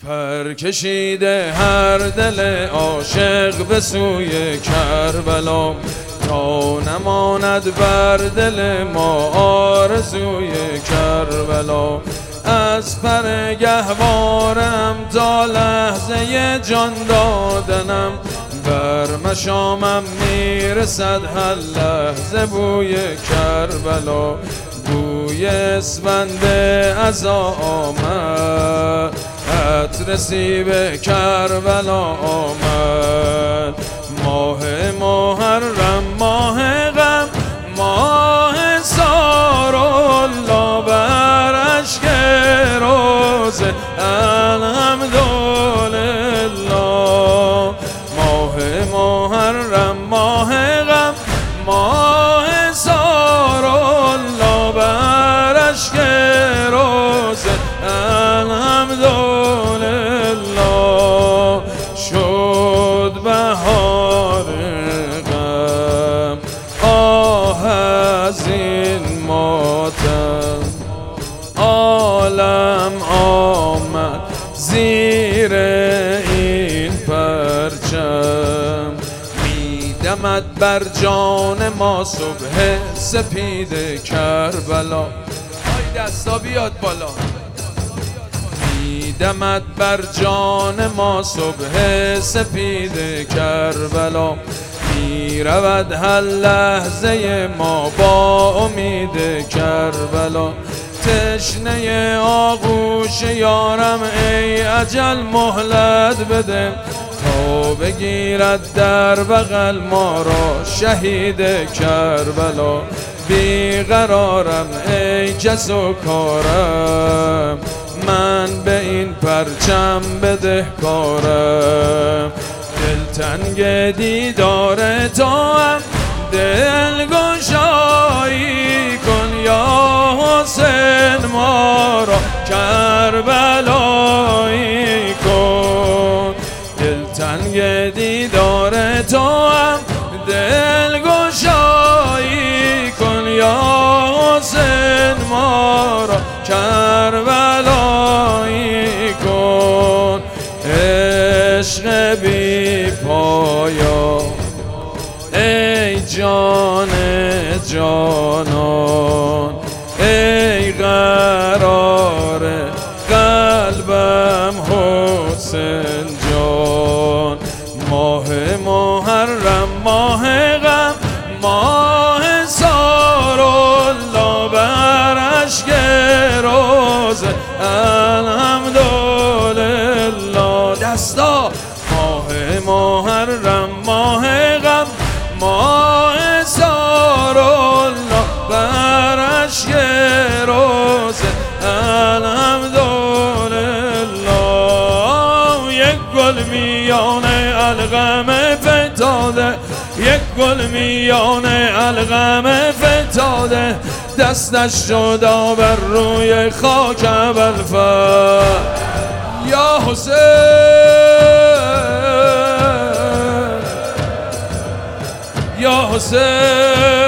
پر کشیده هر دل عاشق به سوی کربلا، تا نماند بر دل ما آرزوی کربلا. از پر گهوارم تا لحظه جان دادنم، بر مشامم میرسد هر لحظه بوی کربلا. بوی اسفند عزا آمد، عطر سیب کربلا آمد. ماه محرم، ماه غم، ماه سارالله، بر اشک روزه الحمدلله. ماه محرم، ماه غم، ماه سارالله، بر اشک روزه الحمدلله. شد بهار غم، آه از این ماتم، عالم آمد زیر این پرچم. میدمد بر جان ما صبح سپید کربلا. آی دستا بیاد بالا. میدمد بر جان ما صبح سپید کربلا. میرود هر لحظه ما با امید کربلا. تشنه آغوش یارم ای اجل مهلت بده، تا بگیرد در بغل ما را شهید کربلا. بیقرارم ای کس و کارم، من به این پرچم بدهکارم. دلتنگ دیدار تو هم دلگشایی کن یا حسین، ما را کربلایی کن. دلتنگ دیدار تو هم دلگشایی کن یا حسین، ما را کربلایی کن. عشق بی پایا ای جان جانان، ای قرار قلبم حسین جان. ماه محرم، ماه غم، ماه سارالله، بر اشک روزه الحمدلله. دستا. ماه محرم، ماه غم، ماه سارالله، بر اشک روزه الحمدلله. یک گل میان الغم فتاده، یک گل میان الغم فتاده، دستش شد بر روی خاک ابوالفضل. یا حسین، یا حسین.